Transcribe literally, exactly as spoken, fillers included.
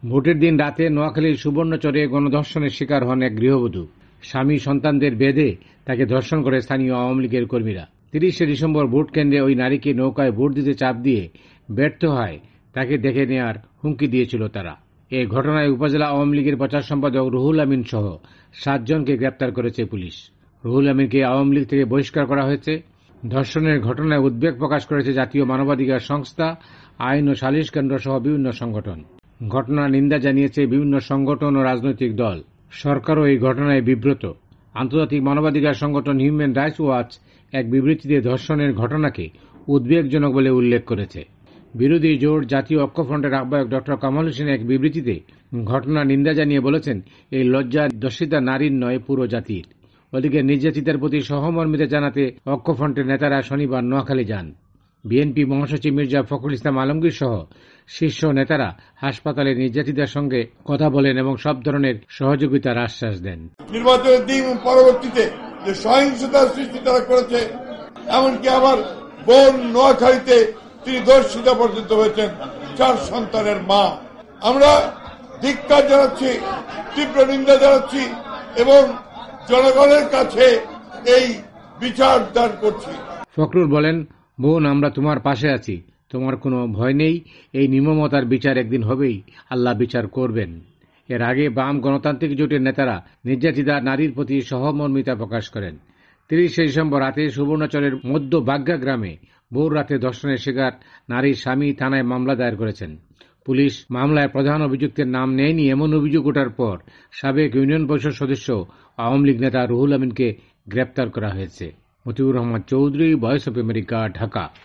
ভোটের দিন রাতে নোয়াখালীর সুবর্ণচরে গণধর্ষণের শিকার হন এক গৃহবধূ। স্বামী সন্তানদের বেঁধে তাকে ধর্ষণ করে স্থানীয় আওয়ামী লীগের কর্মীরা। তিরিশে ডিসেম্বর ভোট কেন্দ্রে ওই নারীকে নৌকায় ভোট দিতে চাপ দিয়ে ব্যর্থ হয় তাকে দেখে নেওয়ার হুমকি দিয়েছিল তারা। এ ঘটনায় উপজেলা আওয়ামী লীগের প্রচার সম্পাদক রুহুল আমিন সহ সাতজনকে গ্রেপ্তার করেছে পুলিশ। রুহুল আমিনকে আওয়ামী লীগ থেকে বহিষ্কার করা হয়েছে। ধর্ষণের ঘটনায় উদ্বেগ প্রকাশ করেছে জাতীয় মানবাধিকার সংস্থা, আইন ও সালিশ কেন্দ্র সহ বিভিন্ন সংগঠন। ঘটনার নিন্দা জানিয়েছে বিভিন্ন সংগঠন ও রাজনৈতিক দল। সরকারও এই ঘটনায় বিব্রত। আন্তর্জাতিক মানবাধিকার সংগঠন হিউম্যান রাইটস ওয়াচ এক বিবৃতিতে ধর্ষণের ঘটনাকে উদ্বেগজনক বলে উল্লেখ করেছে। বিরোধী জোট জাতীয় ঐক্যফ্রন্টের আহ্বায়ক ড কামাল হোসেন এক বিবৃতিতে ঘটনার নিন্দা জানিয়ে বলেছেন, এই লজ্জা দর্শিতা নারীর নয়, পুরো জাতির। ওদিকে নির্যাতিতার প্রতি সহমর্মিতা জানাতে ঐক্যফ্রন্টের নেতারা শনিবার নোয়াখালী যান। বিএনপি মহাসচিব মির্জা ফখরুল ইসলাম আলমগীর সহ শীর্ষ নেতারা হাসপাতালে নির্যাতিতার সঙ্গে কথা বলেন এবং সব ধরনের সহযোগিতার আশ্বাস দেন। নির্বাচনের দিন পরবর্তীতে যে সহিংসতার সৃষ্টি তারা করেছে, এমনকি আমার বোন নোয়াখালীতে তিনি ধর্ষিতা পর্যন্ত হয়েছেন, চার সন্তানের মা। আমরা ধিক্কার জানাচ্ছি, তীব্র নিন্দা জানাচ্ছি এবং জনগণের কাছে এই বিচার দান করছি। ফখরুল বলেন, বোন, আমরা তোমার পাশে আছি, তোমার কোনো ভয় নেই। এই নির্মমতার বিচার একদিন হবেই, আল্লাহ বিচার করবেন। এর আগে বাম গণতান্ত্রিক জোটের নেতারা নির্যাতিতা নারীর প্রতি সহমর্মিতা প্রকাশ করেন। তিরিশে ডিসেম্বর রাতে সুবর্ণচরের মধ্য বাগ্যা গ্রামে ভোর রাতে ধর্ষণের শিকার নারীর স্বামী থানায় মামলা দায়ের করেছেন। পুলিশ মামলায় প্রধান অভিযুক্তের নাম নেয়নি এমন অভিযোগ ওঠার পর সাবেক ইউনিয়ন পরিষদ সদস্য আওয়ামী লীগ নেতা রুহুল আমিনকে গ্রেপ্তার করা হয়েছে। Motiur Rahman Chowdhury, voice of America, Dhaka.